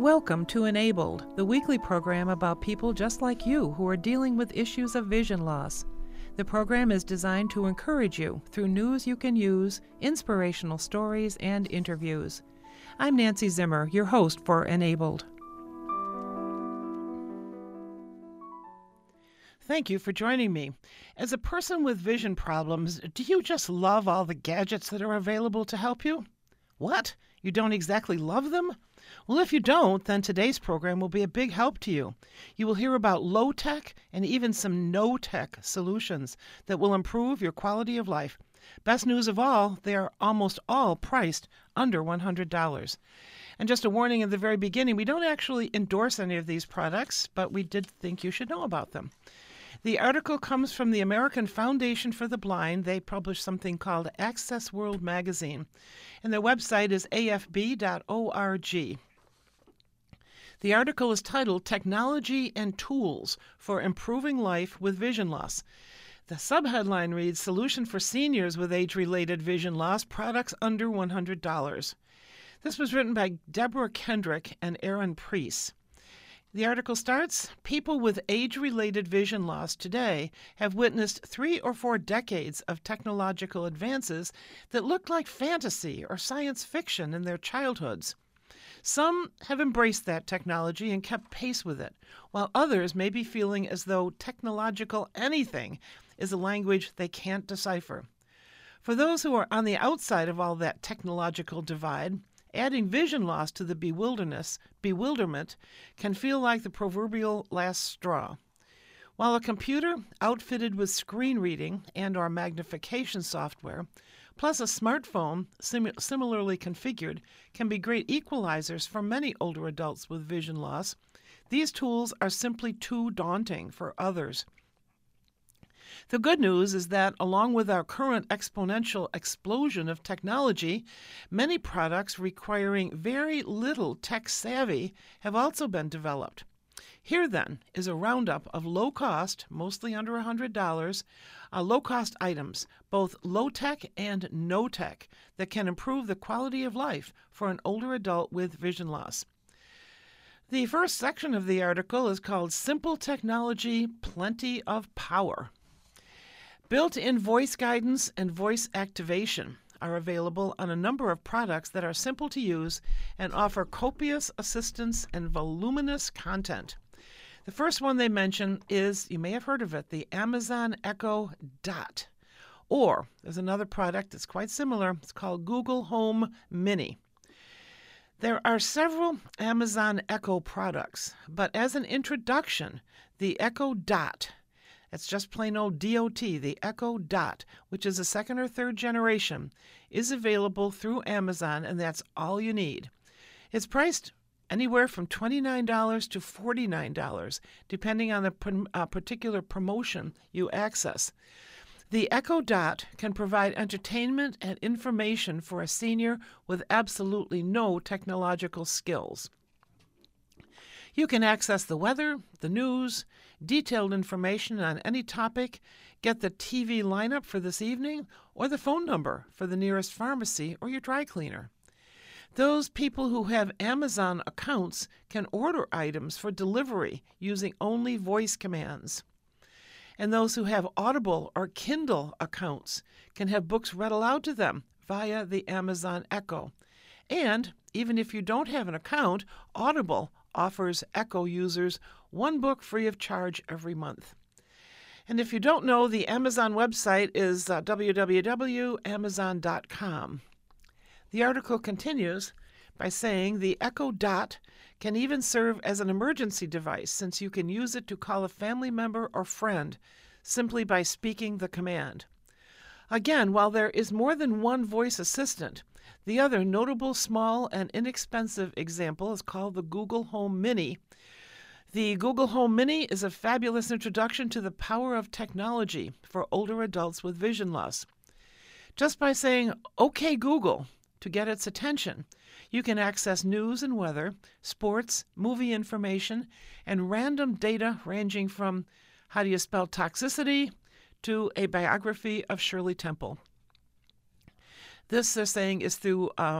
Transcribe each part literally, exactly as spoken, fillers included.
Welcome to Enabled, the weekly program about people just like you who are dealing with issues of vision loss. The program is designed to encourage you through news you can use, inspirational stories, and interviews. I'm Nancy Zimmer, your host for Enabled. Thank you for joining me. As a person with vision problems, do you just love all the gadgets that are available to help you? What? You don't exactly love them? Well, if you don't, then today's program will be a big help to you. You will hear about low-tech and even some no-tech solutions that will improve your quality of life. Best news of all, they are almost all priced under one hundred dollars. And just a warning at the very beginning, we don't actually endorse any of these products, but we did think you should know about them. The article comes from the American Foundation for the Blind. They publish something called Access World Magazine, and their website is A F B dot org. The article is titled Technology and Tools for Improving Life with Vision Loss. The subheadline reads, Solution for Seniors with Age-Related Vision Loss, Products Under one hundred dollars. This was written by Deborah Kendrick and Aaron Preece. The article starts, people with age-related vision loss today have witnessed three or four decades of technological advances that looked like fantasy or science fiction in their childhoods. Some have embraced that technology and kept pace with it, while others may be feeling as though technological anything is a language they can't decipher. For those who are on the outside of all that technological divide, adding vision loss to the bewilderness, bewilderment can feel like the proverbial last straw. While a computer outfitted with screen reading and or magnification software, plus a smartphone sim- similarly configured, can be great equalizers for many older adults with vision loss, these tools are simply too daunting for others. The good news is that, along with our current exponential explosion of technology, many products requiring very little tech savvy have also been developed. Here, then, is a roundup of low-cost, mostly under one hundred dollars, uh, low-cost items, both low-tech and no-tech, that can improve the quality of life for an older adult with vision loss. The first section of the article is called Simple Technology, Plenty of Power. Built-in voice guidance and voice activation are available on a number of products that are simple to use and offer copious assistance and voluminous content. The first one they mention is, you may have heard of it, the Amazon Echo Dot. Or, there's another product that's quite similar. It's called Google Home Mini. There are several Amazon Echo products, but as an introduction, the Echo Dot, it's just plain old D O T, the Echo Dot, which is a second or third generation, is available through Amazon, and that's all you need. It's priced anywhere from twenty-nine dollars to forty-nine dollars, depending on the pr- uh, particular promotion you access. The Echo Dot can provide entertainment and information for a senior with absolutely no technological skills. You can access the weather, the news, detailed information on any topic, get the T V lineup for this evening, or the phone number for the nearest pharmacy or your dry cleaner. Those people who have Amazon accounts can order items for delivery using only voice commands. And those who have Audible or Kindle accounts can have books read aloud to them via the Amazon Echo. And even if you don't have an account, Audible offers Echo users one book free of charge every month. And if you don't know, the Amazon website is uh, w w w dot amazon dot com. The article continues by saying the Echo Dot can even serve as an emergency device, since you can use it to call a family member or friend simply by speaking the command. Again, while there is more than one voice assistant, the other notable small and inexpensive example is called the Google Home Mini. The Google Home Mini is a fabulous introduction to the power of technology for older adults with vision loss. Just by saying, "Okay, Google," to get its attention, you can access news and weather, sports, movie information, and random data ranging from how do you spell toxicity to a biography of Shirley Temple. This, they're saying, is through um,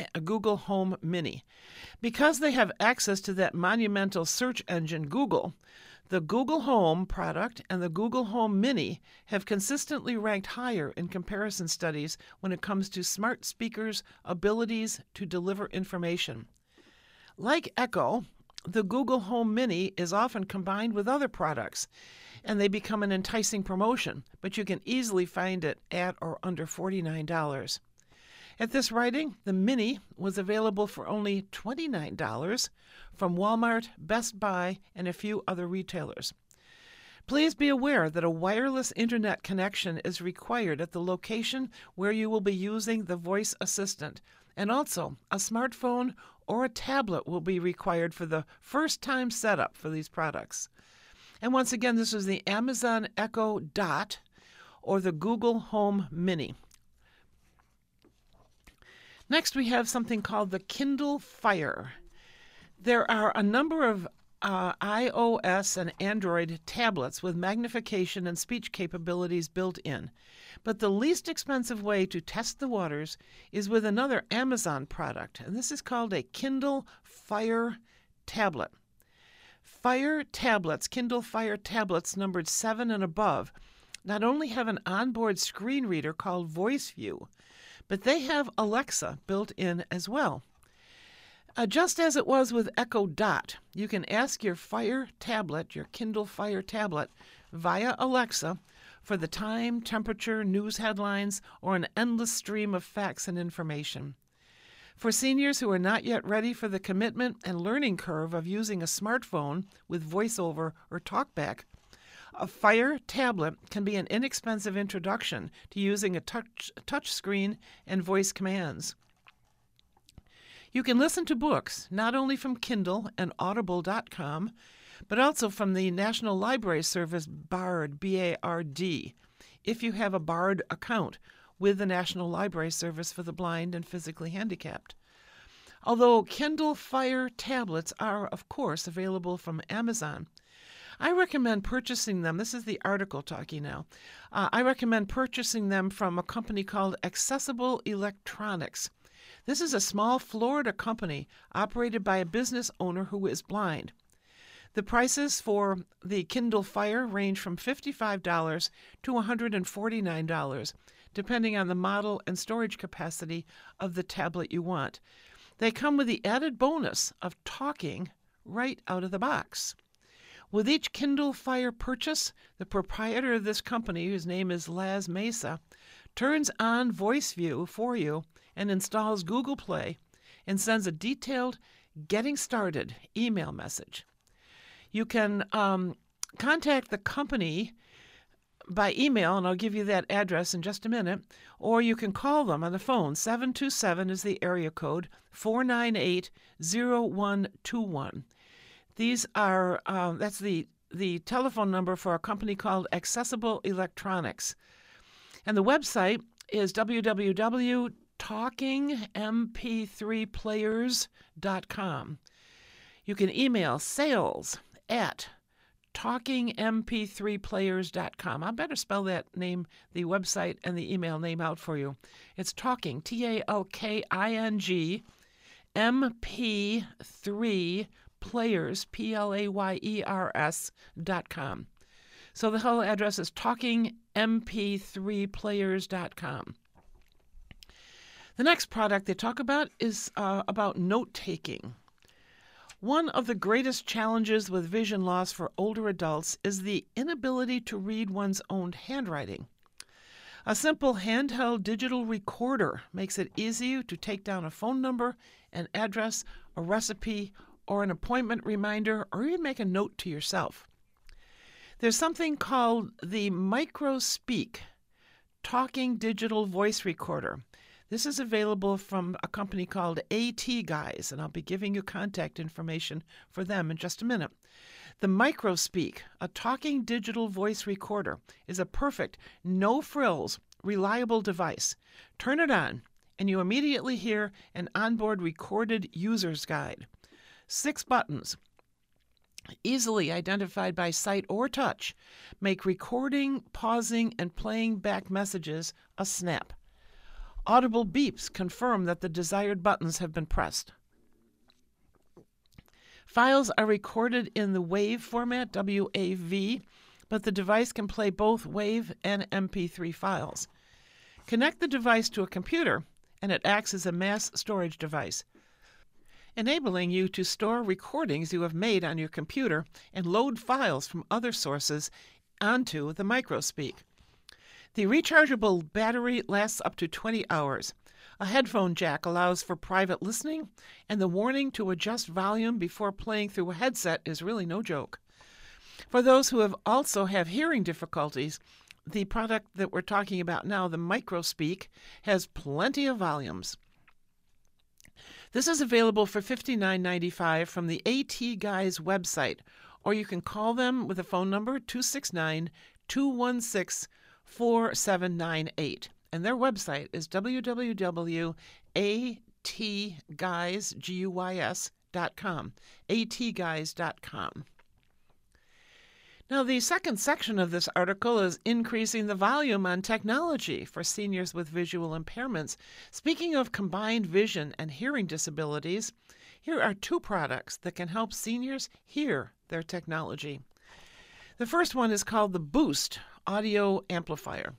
a Google Home Mini. Because they have access to that monumental search engine Google, the Google Home product and the Google Home Mini have consistently ranked higher in comparison studies when it comes to smart speakers' abilities to deliver information. Like Echo, the Google Home Mini is often combined with other products, and they become an enticing promotion, but you can easily find it at or under forty-nine dollars. At this writing, the Mini was available for only twenty-nine dollars from Walmart, Best Buy, and a few other retailers. Please be aware that a wireless internet connection is required at the location where you will be using the voice assistant, and also a smartphone or a tablet will be required for the first-time setup for these products. And once again, this is the Amazon Echo Dot or the Google Home Mini. Next, we have something called the Kindle Fire. There are a number of uh, iOS and Android tablets with magnification and speech capabilities built in, but the least expensive way to test the waters is with another Amazon product, and this is called a Kindle Fire tablet. Fire tablets, Kindle Fire tablets numbered seven and above, not only have an onboard screen reader called Voice View, but they have Alexa built in as well. Uh, just as it was with Echo Dot, you can ask your Fire tablet, your Kindle Fire tablet, via Alexa for the time, temperature, news headlines, or an endless stream of facts and information. For seniors who are not yet ready for the commitment and learning curve of using a smartphone with VoiceOver or TalkBack, a Fire tablet can be an inexpensive introduction to using a touch, touch screen and voice commands. You can listen to books not only from Kindle and Audible dot com, but also from the National Library Service BARD, B A R D, if you have a BARD account with the National Library Service for the blind and physically handicapped. Although Kindle Fire tablets are, of course, available from Amazon, I recommend purchasing them. This is the article talking now. Uh, I recommend purchasing them from a company called Accessible Electronics. This is a small Florida company operated by a business owner who is blind. The prices for the Kindle Fire range from fifty-five dollars to one hundred forty-nine dollars, depending on the model and storage capacity of the tablet you want. They come with the added bonus of talking right out of the box. With each Kindle Fire purchase, the proprietor of this company, whose name is Laz Mesa, turns on Voice View for you and installs Google Play and sends a detailed getting started email message. You can um, contact the company by email, and I'll give you that address in just a minute, or you can call them on the phone. seven two seven is the area code, four nine eight, zero one two one. These are, uh, that's the, the telephone number for a company called Accessible Electronics. And the website is w w w dot talking m p three players dot com. You can email sales at talking m p three players dot com. I better spell that name, the website, and the email name out for you. It's talking, T A L K I N G, M P three players, P L A Y E R S, dot com. So the whole address is talking m p three players dot com. The next product they talk about is uh, about note-taking. One of the greatest challenges with vision loss for older adults is the inability to read one's own handwriting. A simple handheld digital recorder makes it easy to take down a phone number, an address, a recipe, or an appointment reminder, or even make a note to yourself. There's something called the MicroSpeak Talking Digital Voice Recorder. This is available from a company called AT Guys, and I'll be giving you contact information for them in just a minute. The MicroSpeak, a talking digital voice recorder, is a perfect, no-frills, reliable device. Turn it on, and you immediately hear an onboard recorded user's guide. Six buttons, easily identified by sight or touch, make recording, pausing, and playing back messages a snap. Audible beeps confirm that the desired buttons have been pressed. Files are recorded in the WAV format, W A V, but the device can play both WAV and M P three files. Connect the device to a computer, and it acts as a mass storage device, enabling you to store recordings you have made on your computer and load files from other sources onto the MicroSpeak. The rechargeable battery lasts up to twenty hours. A headphone jack allows for private listening, and the warning to adjust volume before playing through a headset is really no joke. For those who have also have hearing difficulties, the product that we're talking about now, the MicroSpeak, has plenty of volumes. This is available for fifty-nine ninety-five from the AT Guys website, or you can call them with a phone number two six nine, two one six, four seven nine eight. And their website is w w w dot a t guys dot com, a t guys dot com. Now, the second section of this article is increasing the volume on technology for seniors with visual impairments. Speaking of combined vision and hearing disabilities, here are two products that can help seniors hear their technology. The first one is called the Boost Audio Amplifier.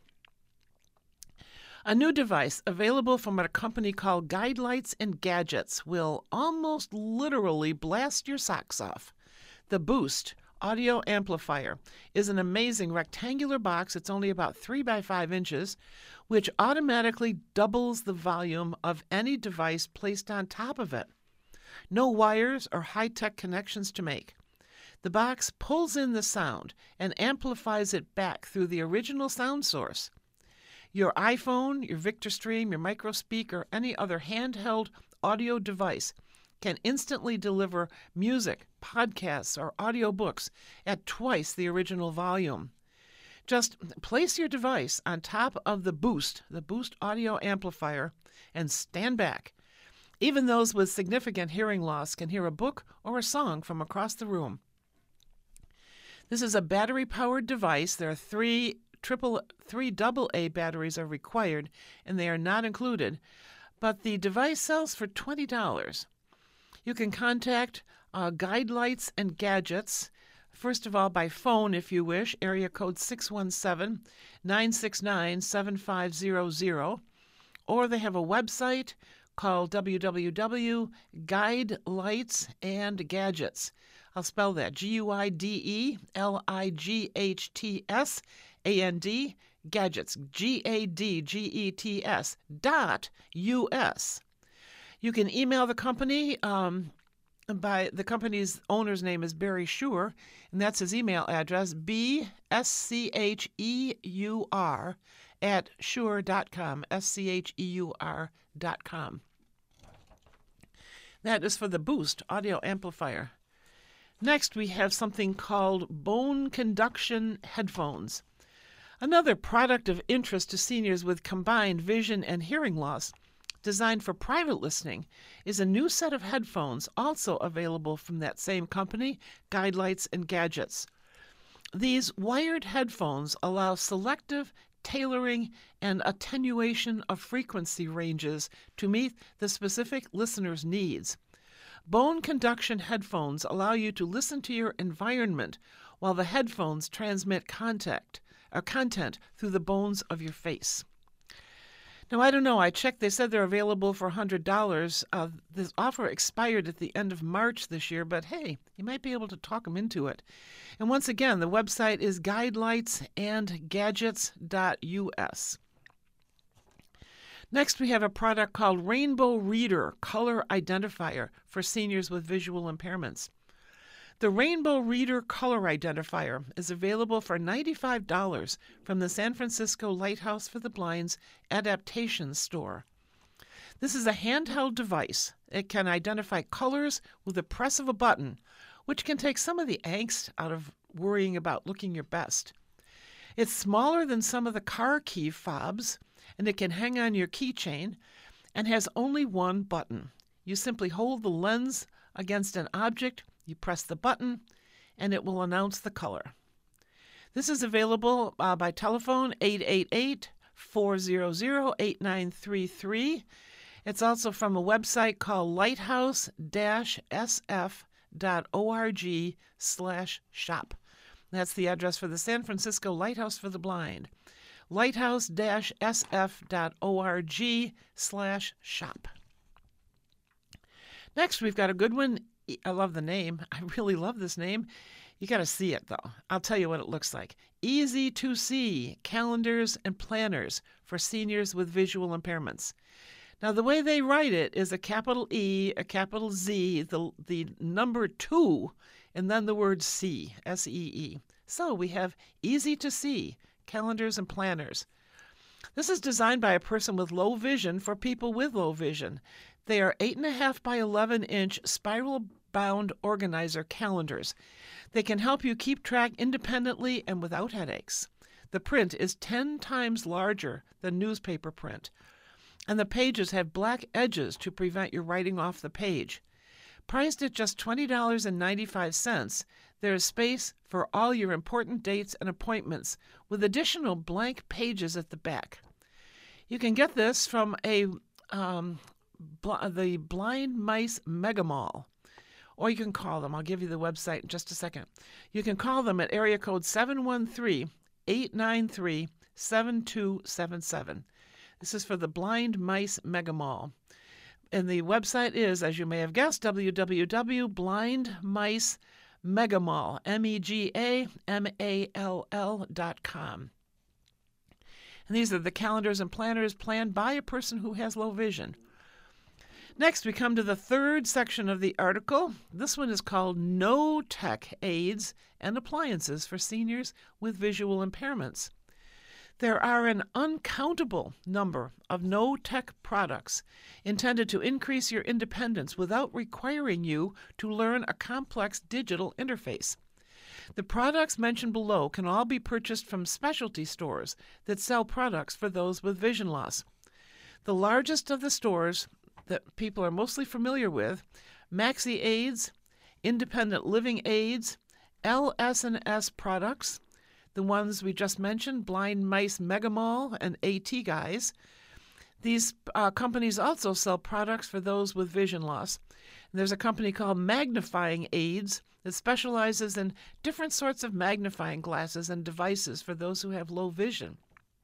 A new device available from a company called Guidelights and Gadgets will almost literally blast your socks off. The Boost Audio Amplifier is an amazing rectangular box. It's only about three by five inches, which automatically doubles the volume of any device placed on top of it. No wires or high-tech connections to make. The box pulls in the sound and amplifies it back through the original sound source. Your iPhone, your VictorStream, your MicroSpeak, or any other handheld audio device can instantly deliver music, podcasts, or audiobooks at twice the original volume. Just place your device on top of the Boost, the Boost Audio Amplifier, and stand back. Even those with significant hearing loss can hear a book or a song from across the room. This is a battery-powered device. There are three triple, three double A batteries are required, and they are not included, but the device sells for twenty dollars. You can contact uh, Guidelights and Gadgets, first of all by phone if you wish, area code six one seven, nine six nine, seven five zero zero, or they have a website called w w w dot guidelights and gadgets. I'll spell that, G U I D E L I G H T S A N D, Gadgets, G A D G E T S, dot U S. You can email the company um, by the company's owner's name is Barry Scheur, and that's his email address, B S C H E U R at Scheur dot com, S C H E U R dot com. That is for the Boost Audio Amplifier. Next, we have something called Bone Conduction Headphones. Another product of interest to seniors with combined vision and hearing loss, designed for private listening, is a new set of headphones also available from that same company, Guidelights and Gadgets. These wired headphones allow selective tailoring and attenuation of frequency ranges to meet the specific listener's needs. Bone conduction headphones allow you to listen to your environment while the headphones transmit contact, or content through the bones of your face. Now, I don't know. I checked. They said they're available for one hundred dollars. Uh, this offer expired at the end of March this year, but hey, you might be able to talk them into it. And once again, the website is guidelights and gadgets dot U S. Next, we have a product called Rainbow Reader Color Identifier for seniors with visual impairments. The Rainbow Reader Color Identifier is available for ninety-five dollars from the San Francisco Lighthouse for the Blind's Adaptation Store. This is a handheld device. It can identify colors with the press of a button, which can take some of the angst out of worrying about looking your best. It's smaller than some of the car key fobs, and it can hang on your keychain and has only one button. You simply hold the lens against an object, you press the button, and it will announce the color. This is available uh, by telephone eight eight eight, four hundred, eight nine three three. It's also from a website called lighthouse dash s f dot org slash shop. That's the address for the San Francisco Lighthouse for the Blind. lighthouse dash s f dot org slash shop. Next, we've got a good one. I love the name. I really love this name. You got to see it, though. I'll tell you what it looks like. Easy to See Calendars and Planners for Seniors with Visual Impairments. Now, the way they write it is a capital E, a capital Z, the, the number two, and then the word See, S E E. So we have Easy to See Calendars and Planners. This is designed by a person with low vision for people with low vision. They are eight point five by eleven inch spiral-bound organizer calendars. They can help you keep track independently and without headaches. The print is ten times larger than newspaper print, and the pages have black edges to prevent your writing off the page. Priced at just twenty dollars and ninety-five cents, there is space for all your important dates and appointments, with additional blank pages at the back. You can get this from a um, bl- the Blind Mice Mega Mall, or you can call them. I'll give you the website in just a second. You can call them at area code seven one three, eight nine three, seven two seven seven. This is for the Blind Mice Mega Mall. And the website is, as you may have guessed, w w w dot blind mice megamall, M E G A M A L L dot com. And these are the calendars and planners planned by a person who has low vision. Next, we come to the third section of the article. This one is called No Tech Aids and Appliances for Seniors with Visual Impairments. There are an uncountable number of no-tech products intended to increase your independence without requiring you to learn a complex digital interface. The products mentioned below can all be purchased from specialty stores that sell products for those with vision loss. The largest of the stores that people are mostly familiar with, Maxi Aids, Independent Living Aids, L S and S Products, the ones we just mentioned, Blind Mice Mega Mall and AT Guys. These uh, companies also sell products for those with vision loss. And there's a company called Magnifying Aids that specializes in different sorts of magnifying glasses and devices for those who have low vision.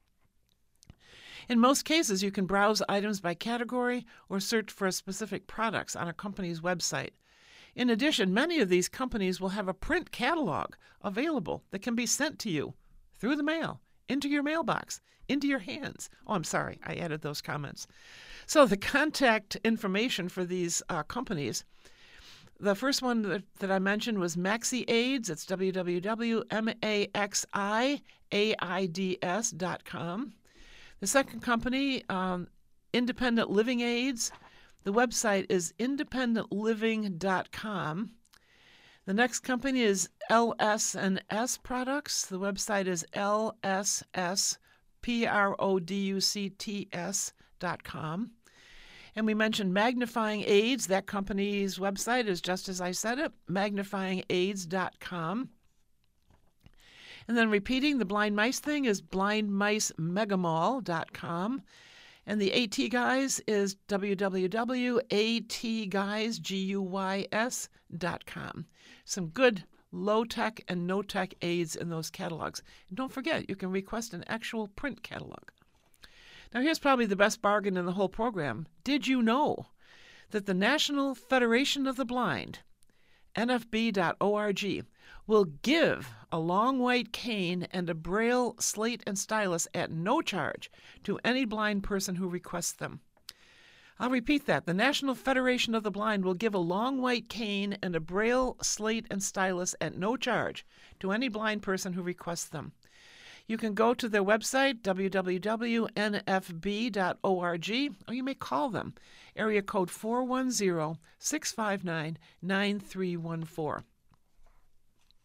In most cases, you can browse items by category or search for specific products on a company's website. In addition, many of these companies will have a print catalog available that can be sent to you through the mail, into your mailbox, into your hands. Oh, I'm sorry, I added those comments. So the contact information for these uh, companies, the first one that, that I mentioned was Maxi Aids. It's w w w dot maxi aids dot com. The second company, um, Independent Living Aids. The website is independent living dot com. The next company is L S and S Products. The website is L S S products dot com. And we mentioned Magnifying Aids. That company's website is just as I said it, magnifying aids dot com. And then repeating the Blind Mice thing is blind mice megamall dot com. And the AT Guys is w w w dot a t guys dot com. Some good low-tech and no-tech aids in those catalogs. And don't forget, you can request an actual print catalog. Now, here's probably the best bargain in the whole program. Did you know that the National Federation of the Blind, N F B dot org, will give a long white cane and a Braille slate and stylus at no charge to any blind person who requests them. I'll repeat that. The National Federation of the Blind will give a long white cane and a Braille slate and stylus at no charge to any blind person who requests them. You can go to their website, w w w dot n f b dot org, or you may call them, area code four one zero, six five nine, nine three one four.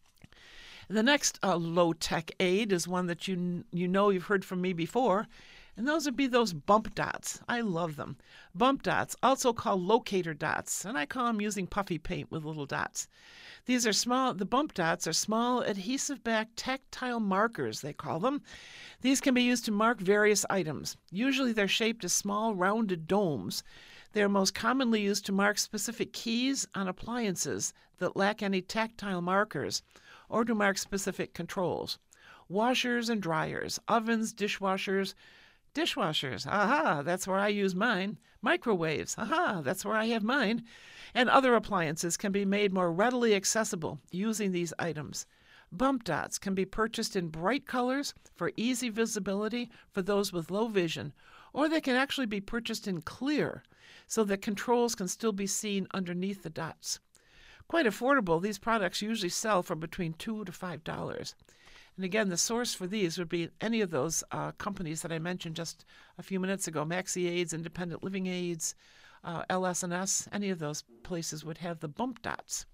The next uh, low-tech aid is one that you you know you've heard from me before. And those would be those bump dots. I love them. Bump dots, also called locator dots, and I call them using puffy paint with little dots. These are small, the bump dots are small adhesive-backed tactile markers, they call them. These can be used to mark various items. Usually they're shaped as small rounded domes. They are most commonly used to mark specific keys on appliances that lack any tactile markers, or to mark specific controls. Washers and dryers, ovens, dishwashers, dishwashers, aha, that's where I use mine. Microwaves, aha, that's where I have mine. And other appliances can be made more readily accessible using these items. Bump dots can be purchased in bright colors for easy visibility for those with low vision, or they can actually be purchased in clear so that controls can still be seen underneath the dots. Quite affordable, these products usually sell for between two to five dollars. And again, the source for these would be any of those uh, companies that I mentioned just a few minutes ago, Maxi Aids, Independent Living Aids, uh, L S and S, any of those places would have the bump dots.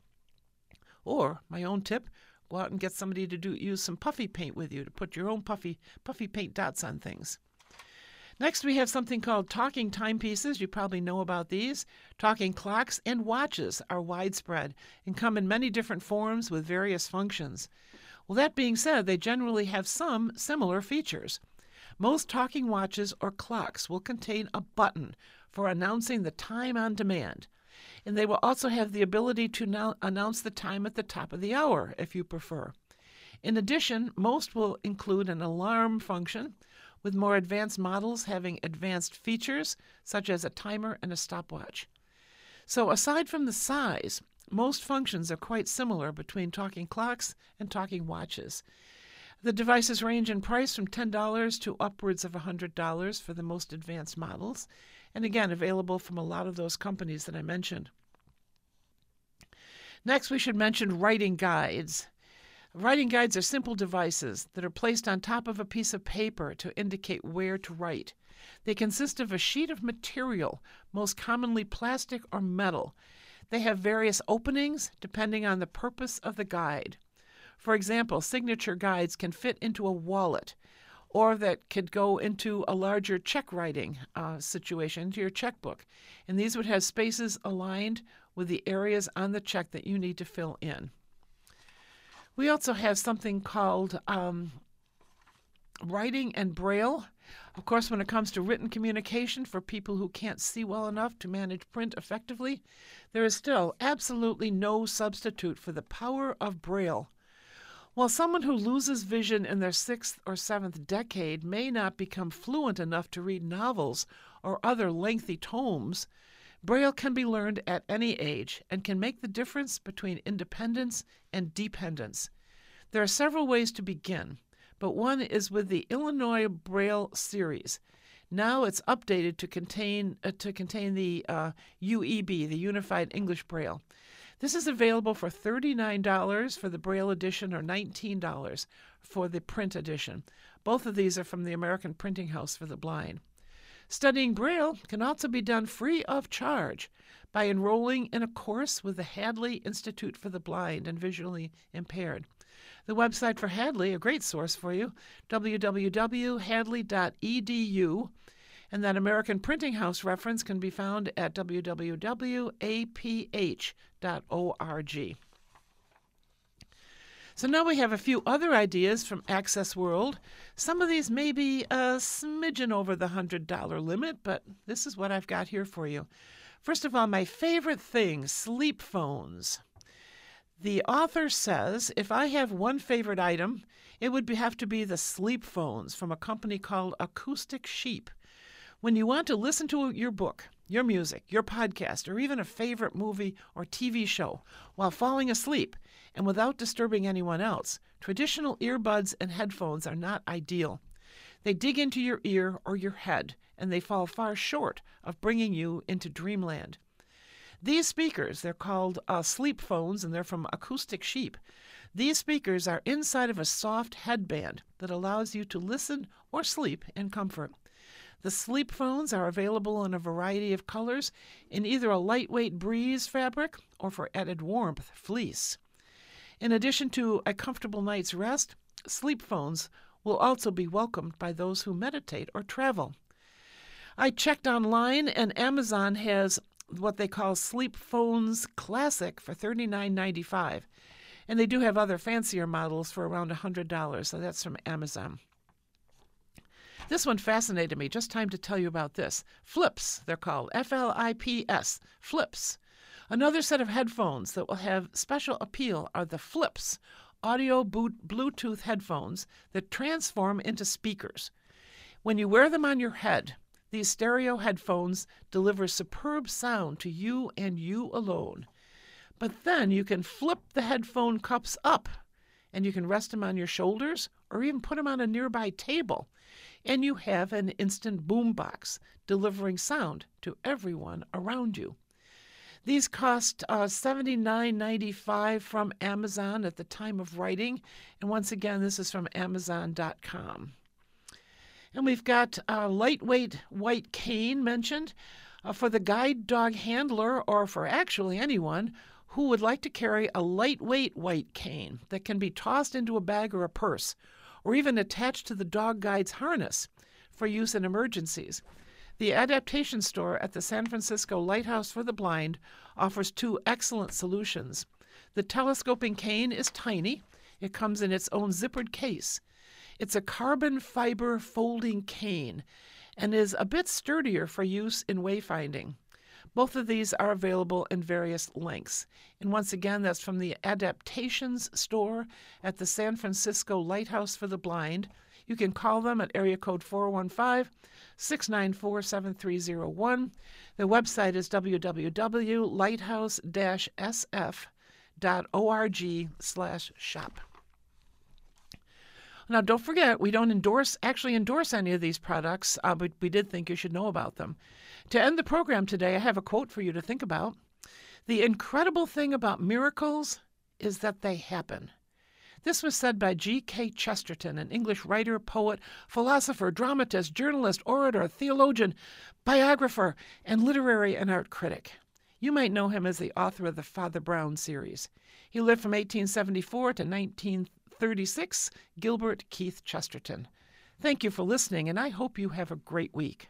Or, my own tip, go out and get somebody to do use some puffy paint with you to put your own puffy, puffy paint dots on things. Next, we have something called talking timepieces. You probably know about these. Talking clocks and watches are widespread and come in many different forms with various functions. Well, that being said, they generally have some similar features. Most talking watches or clocks will contain a button for announcing the time on demand, and they will also have the ability to now announce the time at the top of the hour, if you prefer. In addition, most will include an alarm function, with more advanced models having advanced features, such as a timer and a stopwatch. So aside from the size, most functions are quite similar between talking clocks and talking watches. The devices range in price from ten dollars to upwards of one hundred dollars for the most advanced models, and again, available from a lot of those companies that I mentioned. Next, we should mention writing guides. Writing guides are simple devices that are placed on top of a piece of paper to indicate where to write. They consist of a sheet of material, most commonly plastic or metal. They have various openings depending on the purpose of the guide. For example, signature guides can fit into a wallet, or that could go into a larger check writing uh, situation, into your checkbook. And these would have spaces aligned with the areas on the check that you need to fill in. We also have something called um, writing and braille. Of course, when it comes to written communication for people who can't see well enough to manage print effectively, there is still absolutely no substitute for the power of braille. While someone who loses vision in their sixth or seventh decade may not become fluent enough to read novels or other lengthy tomes, braille can be learned at any age and can make the difference between independence and dependence. There are several ways to begin, but one is with the Illinois Braille series. Now it's updated to contain uh, to contain the uh, U E B, the Unified English Braille. This is available for thirty-nine dollars for the Braille edition or nineteen dollars for the print edition. Both of these are from the American Printing House for the Blind. Studying Braille can also be done free of charge by enrolling in a course with the Hadley Institute for the Blind and Visually Impaired. The website for Hadley, a great source for you, w w w dot hadley dot e d u, and that American Printing House reference can be found at w w w dot a p h dot org. So now we have a few other ideas from Access World. Some of these may be a smidgen over the one hundred dollar limit, but this is what I've got here for you. First of all, my favorite thing, sleep phones. The author says, if I have one favorite item, it would be, have to be the sleep phones from a company called Acoustic Sheep. When you want to listen to your book, your music, your podcast, or even a favorite movie or T V show while falling asleep and without disturbing anyone else, traditional earbuds and headphones are not ideal. They dig into your ear or your head, and they fall far short of bringing you into dreamland. These speakers, they're called uh, sleep phones, and they're from Acoustic Sheep. These speakers are inside of a soft headband that allows you to listen or sleep in comfort. The sleep phones are available in a variety of colors in either a lightweight breeze fabric or for added warmth, fleece. In addition to a comfortable night's rest, sleep phones will also be welcomed by those who meditate or travel. I checked online, and Amazon has what they call Sleep Phones Classic for thirty-nine ninety-five, and they do have other fancier models for around one hundred dollars, so that's from Amazon. This one fascinated me. Just time to tell you about this. Flips, they're called. F L I P S. Flips. Another set of headphones that will have special appeal are the Flips, audio Bluetooth headphones that transform into speakers. When you wear them on your head, these stereo headphones deliver superb sound to you and you alone. But then you can flip the headphone cups up, and you can rest them on your shoulders or even put them on a nearby table, and you have an instant boombox delivering sound to everyone around you. These cost uh, seventy-nine ninety-five from Amazon at the time of writing, and once again, this is from Amazon dot com. And we've got a lightweight white cane mentioned uh, for the guide dog handler, or for actually anyone who would like to carry a lightweight white cane that can be tossed into a bag or a purse, or even attached to the dog guide's harness for use in emergencies. The Adaptation Store at the San Francisco Lighthouse for the Blind offers two excellent solutions. The telescoping cane is tiny. It comes in its own zippered case. It's a carbon fiber folding cane and is a bit sturdier for use in wayfinding. Both of these are available in various lengths. And once again, that's from the Adaptations Store at the San Francisco Lighthouse for the Blind. You can call them at area code four one five, six nine four, seven three zero one. Their website is w w w dot lighthouse dash s f dot org slash shop. Now, don't forget, we don't endorse, actually endorse any of these products, uh, but we did think you should know about them. To end the program today, I have a quote for you to think about. The incredible thing about miracles is that they happen. This was said by G K Chesterton, an English writer, poet, philosopher, dramatist, journalist, orator, theologian, biographer, and literary and art critic. You might know him as the author of the Father Brown series. He lived from eighteen seventy-four to nineteen thirty-six, Gilbert Keith Chesterton. Thank you for listening, and I hope you have a great week.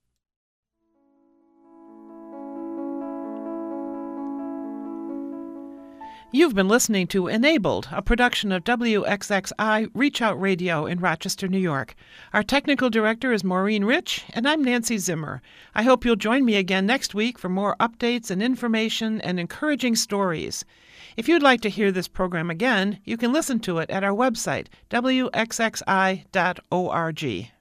You've been listening to Enabled, a production of W X X I Reach Out Radio in Rochester, New York. Our technical director is Maureen Rich, and I'm Nancy Zimmer. I hope you'll join me again next week for more updates and information and encouraging stories. If you'd like to hear this program again, you can listen to it at our website, w x x i dot org.